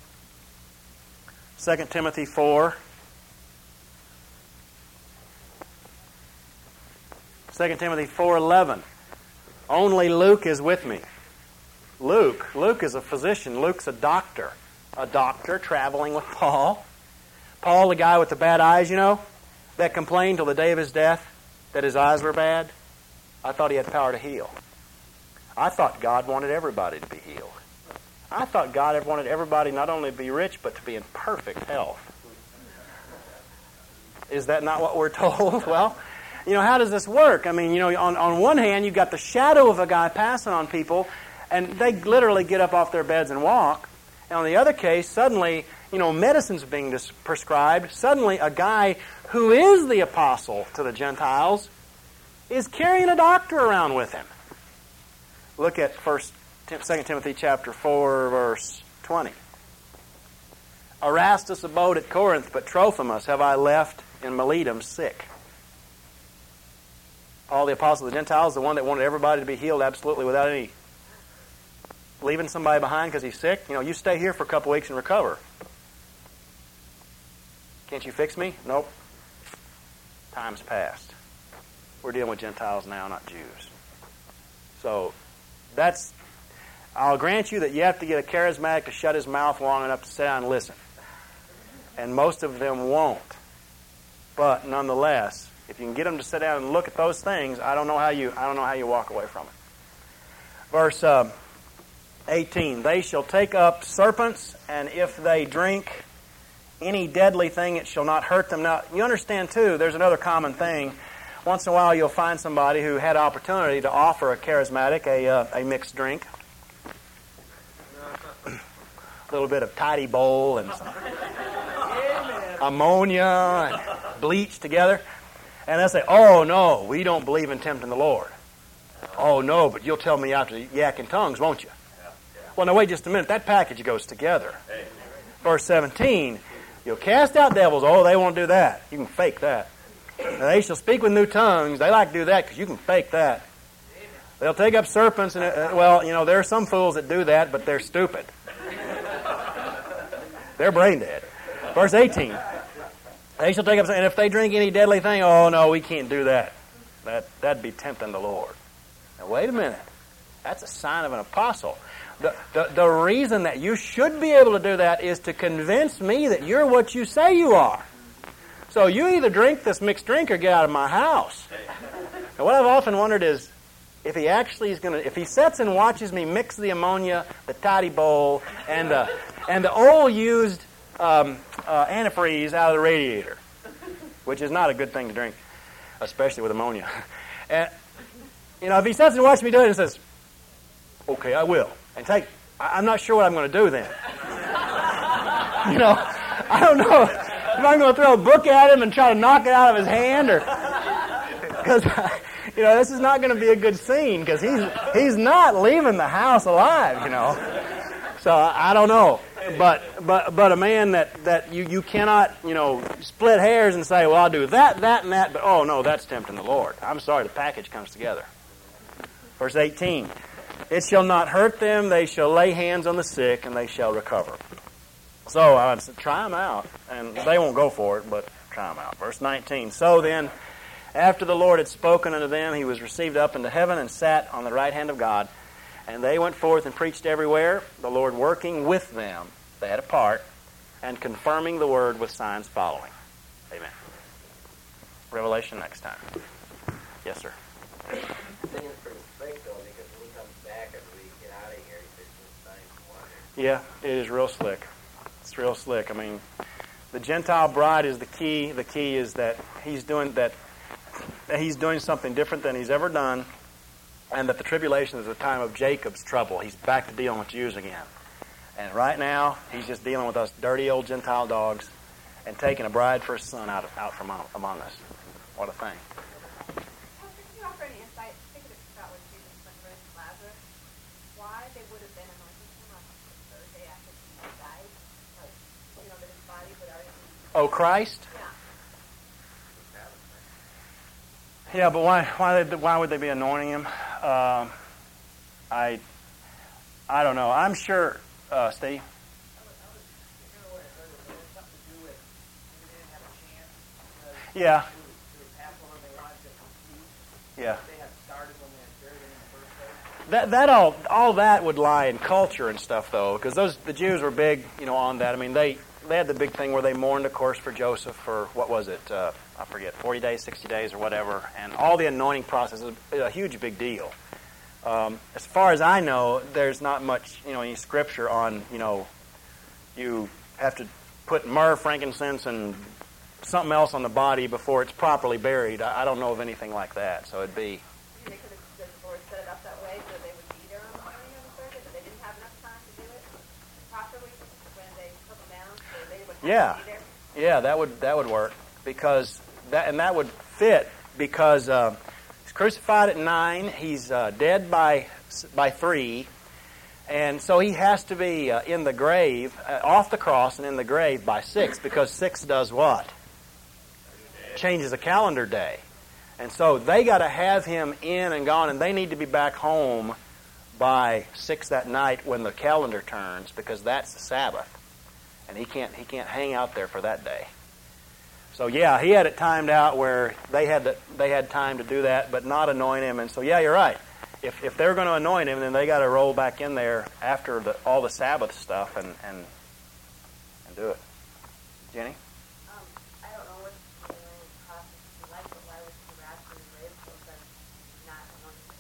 2 Timothy 4. 2 Timothy 4:11. Only Luke is with me. Luke is a physician. Luke's a doctor traveling with Paul. Paul, the guy with the bad eyes, that complained till the day of his death that his eyes were bad. I thought he had power to heal. I thought God wanted everybody to be healed. I thought God wanted everybody not only to be rich, but to be in perfect health. Is that not what we're told? Well, how does this work? I mean, on one hand, you've got the shadow of a guy passing on people, and they literally get up off their beds and walk. And on the other case, suddenly, medicine's being prescribed. Suddenly, a guy who is the apostle to the Gentiles is carrying a doctor around with him. Look at 2 Timothy chapter 4, verse 20. Erastus abode at Corinth, but Trophimus have I left in Miletum sick. Paul, the apostle of the Gentiles, the one that wanted everybody to be healed absolutely without any leaving somebody behind because he's sick. You stay here for a couple weeks and recover. Can't you fix me? Nope. Time's passed. We're dealing with Gentiles now, not Jews. So, I'll grant you that you have to get a charismatic to shut his mouth long enough to sit down and listen. And most of them won't. But nonetheless, if you can get them to sit down and look at those things, I don't know how you walk away from it. Verse 18, they shall take up serpents, and if they drink any deadly thing, it shall not hurt them. Now, you understand, too, there's another common thing. Once in a while, you'll find somebody who had opportunity to offer a charismatic a mixed drink. A little bit of tidy bowl and some ammonia and bleach together. And they'll say, oh, no, we don't believe in tempting the Lord. Oh, no, but you'll tell me after the yak in tongues, won't you? Well, now, wait just a minute. That package goes together. Verse 17, you'll cast out devils. Oh, they won't do that. You can fake that. Now, they shall speak with new tongues. They like to do that because you can fake that. They'll take up serpents, and there are some fools that do that, but they're stupid. They're brain dead. Verse 18. They shall take up, and if they drink any deadly thing, oh no, we can't do that. That'd be tempting the Lord. Now wait a minute. That's a sign of an apostle. The reason that you should be able to do that is to convince me that you're what you say you are. So you either drink this mixed drink or get out of my house. Now what I've often wondered is, if he actually is if he sits and watches me mix the ammonia, the toddy bowl, and the old used antifreeze out of the radiator, which is not a good thing to drink, especially with ammonia. And if he sits and watches me do it and says, "Okay, I will," and I'm not sure what I'm going to do then. I don't know if I'm going to throw a book at him and try to knock it out of his hand, or because this is not going to be a good scene because he's not leaving the house alive. So I don't know. But a man that you cannot, split hairs and say, well, I'll do that, and that, but oh no, that's tempting the Lord. I'm sorry, the package comes together. Verse 18, it shall not hurt them, they shall lay hands on the sick, and they shall recover. So I would say, try them out, and they won't go for it, but try them out. Verse 19, so then, after the Lord had spoken unto them, he was received up into heaven and sat on the right hand of God. And they went forth and preached everywhere, the Lord working with them. They had a part, and confirming the word with signs following. Amen. Revelation next time. Yes, sir. I think it's pretty slick, though, because when he comes back after we get out of here, he says some signs and wonders. Yeah, it is real slick. It's real slick. I mean, the Gentile bride is the key. The key is that he's doing something different than he's ever done, and that the tribulation is a time of Jacob's trouble. He's back to dealing with Jews again. And right now, he's just dealing with us dirty old Gentile dogs and taking a bride for a son out from among us. What a thing. Pastor, can you offer any insight, thinking about when Jesus went to raise Lazarus, why they would have been anointing him on the Thursday after he died? Like, that his body would already be... Oh, Christ? Yeah. Yeah, but why would they be anointing him? I don't know. I'm sure, Steve. I was something to do with maybe they didn't have a chance because Yeah. through Passover they wanted to complete Yeah. what they had started when they had buried him in the first place. That all that would lie in culture and stuff, though, because the Jews were big, on that. I mean, they had the big thing where they mourned, of course, for Joseph for what was it? I forget, 40 days, 60 days, or whatever, and all the anointing process is a huge big deal. As far as I know, there's not much, any scripture on, you have to put myrrh, frankincense, and something else on the body before it's properly buried. I don't know of anything like that, so it'd be... They could have, the Lord set it up that way so they would be there on the morning of the Thursday, but they didn't have enough time to do it properly when they took them down, so they would have to be there. Yeah, that would work, because that would fit, because he's crucified at 9, he's dead by 3, and so he has to be in the grave, off the cross and in the grave by 6, because 6 does what? Changes a calendar day. And so they got to have him in and gone, and they need to be back home by 6 that night when the calendar turns, because that's the Sabbath. And he can't hang out there for that day. So yeah, he had it timed out where they had time to do that, but not anoint him. And so yeah, you're right. If they're going to anoint him, then they got to roll back in there after all the Sabbath stuff and do it. Jenny? I don't know what the process is like, but why would the rapture and grave then not anointing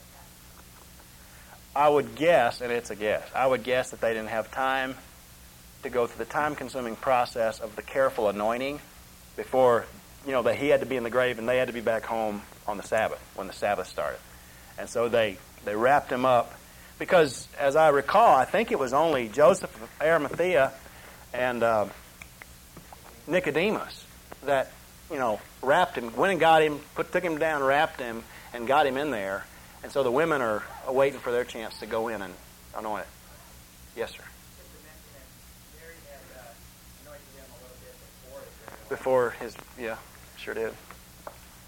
like that? I would guess, and it's a guess, I would guess that they didn't have time to go through the time-consuming process of the careful anointing before, that he had to be in the grave and they had to be back home on the Sabbath, when the Sabbath started. And so they wrapped him up, because, as I recall, I think it was only Joseph of Arimathea and Nicodemus that, wrapped him, went and got him, took him down, wrapped him, and got him in there. And so the women are waiting for their chance to go in and anoint it. Yes, sir. Just to mention that Mary had anointed him a little bit before his burial. Before his, yeah, sure did.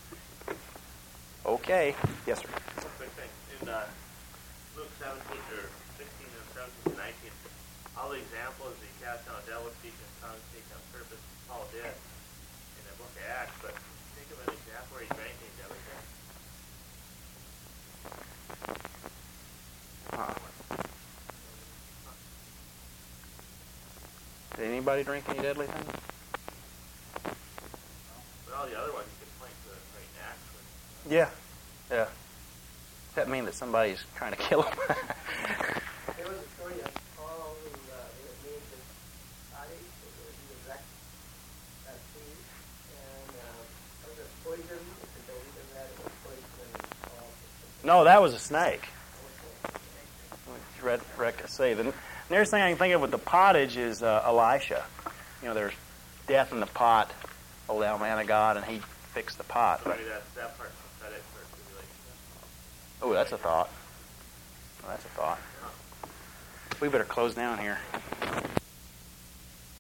Okay. Yes, sir. One quick thing. In Luke 17 or 16 and 17 to 19, all the examples, he cast down a devil, speaking in tongues, speaking on purpose, Paul did in the book of Acts. But think of an example where he drank any deadly thing. Did anybody drink any deadly thing? But all the other ones you can point to right in Acts. Yeah. Yeah. Does that mean that somebody's trying to kill him? There was a story of Paul who made his body, he was wrecked at sea, and was it poison? If they believe in that, it was poison and Paul. No, that was a snake. See, the nearest thing I can think of with the pottage is Elisha. You know, there's death in the pot, oh thou man of God, and he fixed the pot. So But, maybe that part's prophetic for tribulation. oh, that's a thought. That's a thought. We better close down here.